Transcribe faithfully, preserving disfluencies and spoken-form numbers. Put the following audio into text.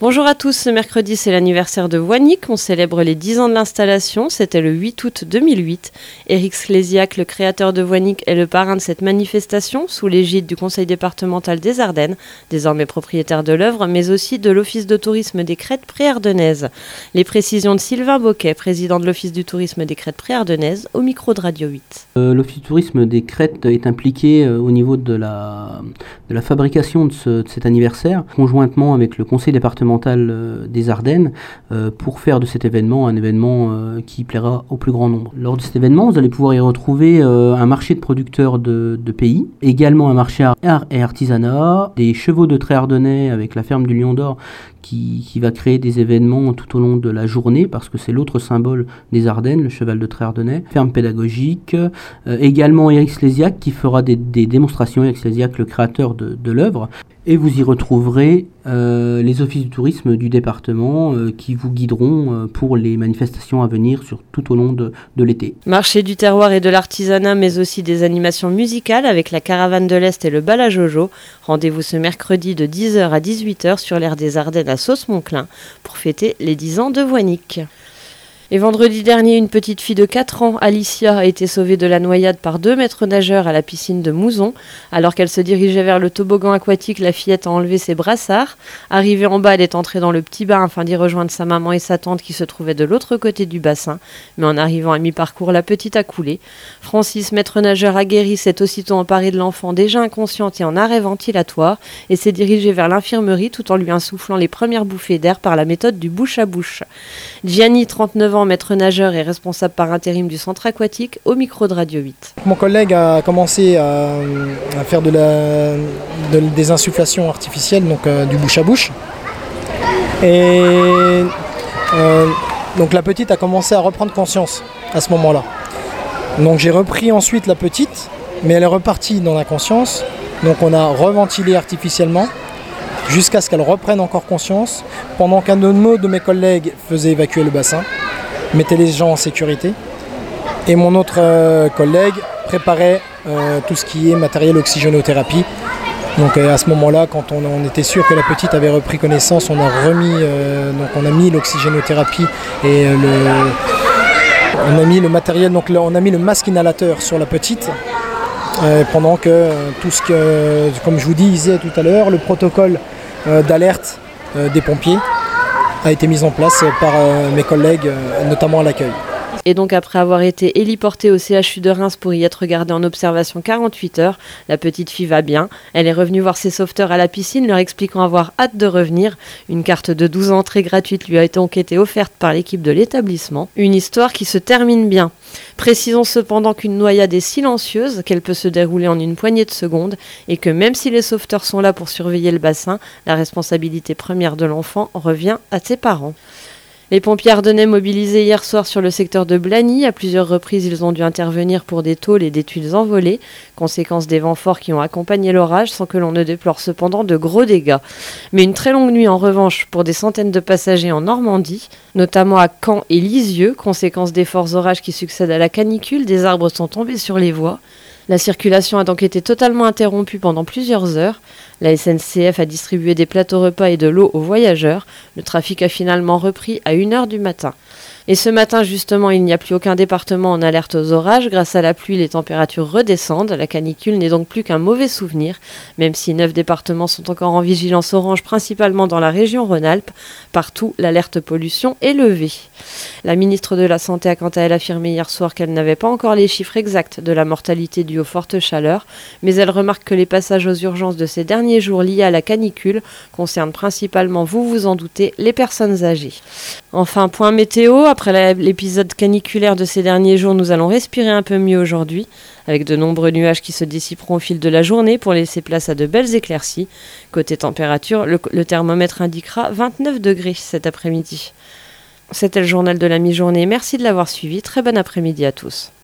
Bonjour à tous, ce mercredi c'est l'anniversaire de Voinic, on célèbre les dix ans de l'installation, c'était le huit août deux mille huit. Éric Slésiac, le créateur de Voinic, est le parrain de cette manifestation sous l'égide du Conseil départemental des Ardennes, désormais propriétaire de l'œuvre, mais aussi de l'Office de tourisme des Crêtes Pré-Ardennaises. Les précisions de Sylvain Boquet, président de l'Office du tourisme des Crêtes Pré-Ardennaises, au micro de Radio huit. Euh, L'Office du tourisme des Crêtes est impliqué euh, au niveau de la, de la fabrication de, ce, de cet anniversaire, conjointement avec le Conseil départemental des Ardennes, euh, pour faire de cet événement un événement euh, qui plaira au plus grand nombre. Lors de cet événement, vous allez pouvoir y retrouver euh, un marché de producteurs de, de pays, également un marché art et artisanat, des chevaux de trait ardennais avec la ferme du Lion d'Or qui, qui va créer des événements tout au long de la journée, parce que c'est l'autre symbole des Ardennes, le cheval de trait ardennais, ferme pédagogique, euh, également Éric Slésiac qui fera des, des démonstrations, Éric Slésiac le créateur de, de l'œuvre, et vous y retrouverez euh, les offices du tourisme du département euh, qui vous guideront euh, pour les manifestations à venir sur, tout au long de, de l'été. Marché du terroir et de l'artisanat, mais aussi des animations musicales avec la Caravane de l'Est et le bal à Jojo. Rendez-vous ce mercredi de dix heures à dix-huit heures sur l'aire des Ardennes à Sauce-Monclin pour fêter les dix ans de Voinic. Et vendredi dernier, une petite fille de quatre ans, Alicia, a été sauvée de la noyade par deux maîtres nageurs à la piscine de Mouzon. Alors qu'elle se dirigeait vers le toboggan aquatique, la fillette a enlevé ses brassards. Arrivée en bas, elle est entrée dans le petit bain afin d'y rejoindre sa maman et sa tante qui se trouvaient de l'autre côté du bassin. Mais en arrivant à mi-parcours, la petite a coulé. Francis, maître nageur aguerri, s'est aussitôt emparé de l'enfant déjà inconsciente et en arrêt ventilatoire et s'est dirigé vers l'infirmerie tout en lui insufflant les premières bouffées d'air par la méthode du bouche à bouche. Gianni, trente-neuf ans, maître nageur et responsable par intérim du centre aquatique, au micro de Radio huit. Mon collègue a commencé à, à faire de la, de, des insufflations artificielles, donc euh, du bouche à bouche. Et euh, donc la petite a commencé à reprendre conscience à ce moment-là. Donc j'ai repris ensuite la petite, mais elle est repartie dans la conscience. Donc on a reventilé artificiellement jusqu'à ce qu'elle reprenne encore conscience, pendant qu'un autre de mes collègues faisait évacuer le bassin, mettait les gens en sécurité, et mon autre euh, collègue préparait euh, tout ce qui est matériel oxygénothérapie. Donc euh, à ce moment-là, quand on, on était sûr que la petite avait repris connaissance, on a remis, euh, donc on a mis l'oxygénothérapie et euh, le, on a mis le matériel, donc le, on a mis le masque inhalateur sur la petite. Euh, pendant que euh, tout ce que, comme je vous disais tout à l'heure, le protocole euh, d'alerte euh, des pompiers a été mis en place par euh, mes collègues, euh, notamment à l'accueil. Et donc après avoir été héliportée au C H U de Reims pour y être gardée en observation quarante-huit heures, la petite fille va bien. Elle est revenue voir ses sauveteurs à la piscine, leur expliquant avoir hâte de revenir. Une carte de douze entrées gratuite lui a donc été offerte par l'équipe de l'établissement. Une histoire qui se termine bien. Précisons cependant qu'une noyade est silencieuse, qu'elle peut se dérouler en une poignée de secondes et que même si les sauveteurs sont là pour surveiller le bassin, la responsabilité première de l'enfant revient à ses parents. Les pompiers ardennais mobilisés hier soir sur le secteur de Blagny. À plusieurs reprises, ils ont dû intervenir pour des tôles et des tuiles envolées, conséquence des vents forts qui ont accompagné l'orage, sans que l'on ne déplore cependant de gros dégâts. Mais une très longue nuit en revanche pour des centaines de passagers en Normandie, notamment à Caen et Lisieux, conséquence des forts orages qui succèdent à la canicule, des arbres sont tombés sur les voies. La circulation a donc été totalement interrompue pendant plusieurs heures. La S N C F a distribué des plateaux repas et de l'eau aux voyageurs. Le trafic a finalement repris à une heure du matin. Et ce matin, justement, il n'y a plus aucun département en alerte aux orages. Grâce à la pluie, les températures redescendent. La canicule n'est donc plus qu'un mauvais souvenir, même si neuf départements sont encore en vigilance orange, principalement dans la région Rhône-Alpes. Partout, l'alerte pollution est levée. La ministre de la Santé a quant à elle affirmé hier soir qu'elle n'avait pas encore les chiffres exacts de la mortalité due aux fortes chaleurs, mais elle remarque que les passages aux urgences de ces derniers jours liés à la canicule concernent principalement, vous vous en doutez, les personnes âgées. Enfin, point météo. Après l'épisode caniculaire de ces derniers jours, nous allons respirer un peu mieux aujourd'hui, avec de nombreux nuages qui se dissiperont au fil de la journée pour laisser place à de belles éclaircies. Côté température, le, le thermomètre indiquera vingt-neuf degrés cet après-midi. C'était le journal de la mi-journée. Merci de l'avoir suivi. Très bon après-midi à tous.